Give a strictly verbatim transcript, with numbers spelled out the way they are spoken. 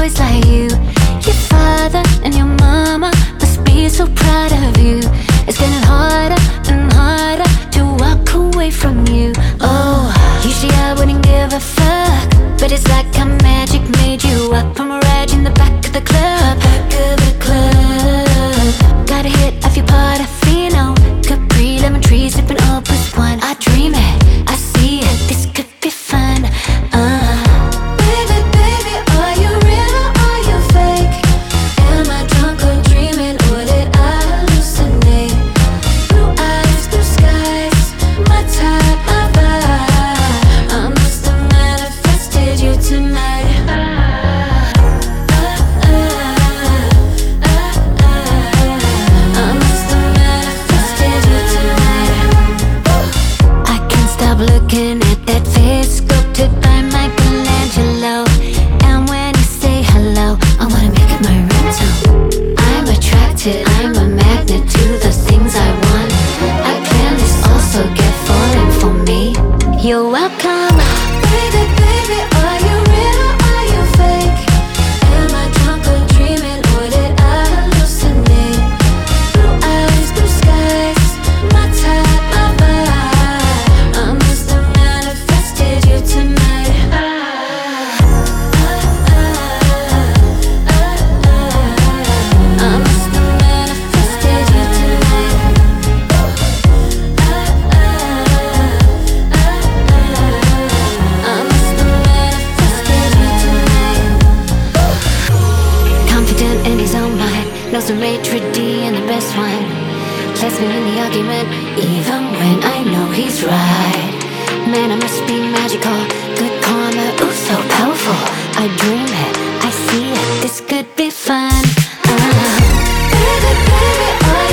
boys like you. Your father and your mama must be so proud of you. It's getting harder and harder to walk away from you. Oh, usually I wouldn't give a fuck, but it's like how magic made you up from a ride in the back of the club. Back of the club. Got a hit of your Portofino, Capri, lemon tree, sipping all plus one. I dream it, I see it, this could be fun. uh. Baby, baby, are you real or are you fake? Am I drunk or dreaming, or did I hallucinate? Blue eyes, blue skies, my type, my vibe. I must have manifested you tonight. Looking at that face sculpted by Michelangelo, and when you say hello, I wanna make it my ringtone. I'm attracted, I'm a magnet to the things I want. I can this also get falling for me. You're welcome. Baby, baby, are you real or are you fake? Am I drunk or dreaming, or did I hallucinate? Blue eyes, blue skies, my type, my vibe. Knows the maitre d' and the best one. Lets me win the argument, even when I know he's right. Man, I must be magical. Good karma, ooh, so powerful. I dream it, I see it, this could be fun. uh. Baby, baby,